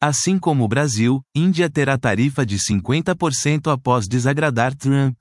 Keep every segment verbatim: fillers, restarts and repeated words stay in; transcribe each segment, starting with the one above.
Assim como o Brasil, Índia terá tarifa de cinquenta por cento após desagradar Trump.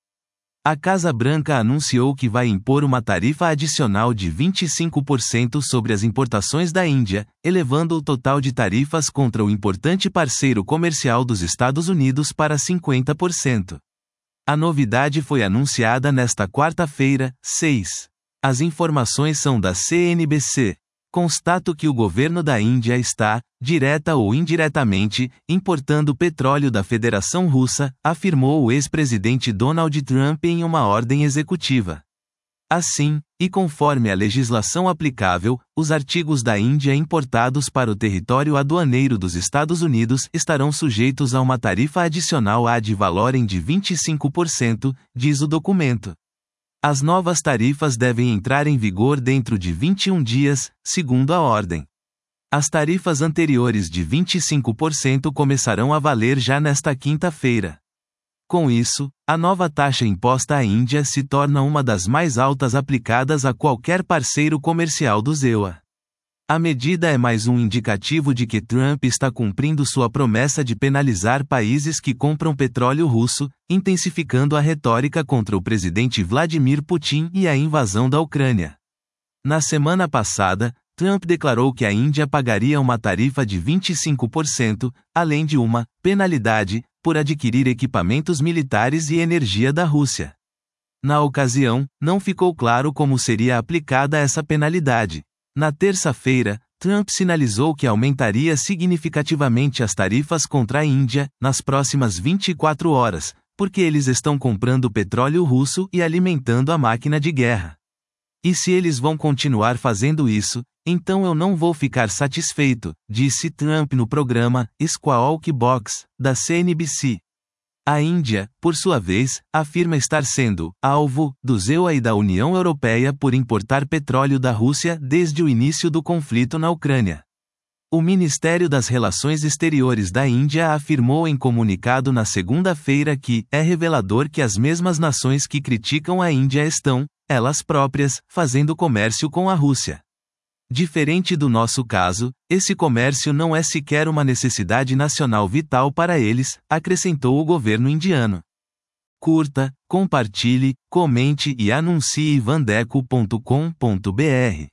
A Casa Branca anunciou que vai impor uma tarifa adicional de vinte e cinco por cento sobre as importações da Índia, elevando o total de tarifas contra o importante parceiro comercial dos Estados Unidos para cinquenta por cento. A novidade foi anunciada nesta quarta-feira, seis. As informações são da C N B C. Constato que o governo da Índia está, direta ou indiretamente, importando petróleo da Federação Russa, afirmou o ex-presidente Donald Trump em uma ordem executiva. Assim, e conforme a legislação aplicável, os artigos da Índia importados para o território aduaneiro dos Estados Unidos estarão sujeitos a uma tarifa adicional ad valorem de vinte e cinco por cento, diz o documento. As novas tarifas devem entrar em vigor dentro de vinte e um dias, segundo a ordem. As tarifas anteriores de vinte e cinco por cento começarão a valer já nesta quinta-feira. Com isso, a nova taxa imposta à Índia se torna uma das mais altas aplicadas a qualquer parceiro comercial do Z E U. A medida é mais um indicativo de que Trump está cumprindo sua promessa de penalizar países que compram petróleo russo, intensificando a retórica contra o presidente Vladimir Putin e a invasão da Ucrânia. Na semana passada, Trump declarou que a Índia pagaria uma tarifa de vinte e cinco por cento, além de uma penalidade, por adquirir equipamentos militares e energia da Rússia. Na ocasião, não ficou claro como seria aplicada essa penalidade. Na terça-feira, Trump sinalizou que aumentaria significativamente as tarifas contra a Índia, nas próximas vinte e quatro horas, porque eles estão comprando petróleo russo e alimentando a máquina de guerra. E se eles vão continuar fazendo isso, então eu não vou ficar satisfeito, disse Trump no programa Squawk Box, da C N B C. A Índia, por sua vez, afirma estar sendo alvo do Z E U e da União Europeia por importar petróleo da Rússia desde o início do conflito na Ucrânia. O Ministério das Relações Exteriores da Índia afirmou em comunicado na segunda-feira que é revelador que as mesmas nações que criticam a Índia estão, elas próprias, fazendo comércio com a Rússia. Diferente do nosso caso, esse comércio não é sequer uma necessidade nacional vital para eles, acrescentou o governo indiano. Curta, compartilhe, comente e anuncie vandeco ponto com ponto br.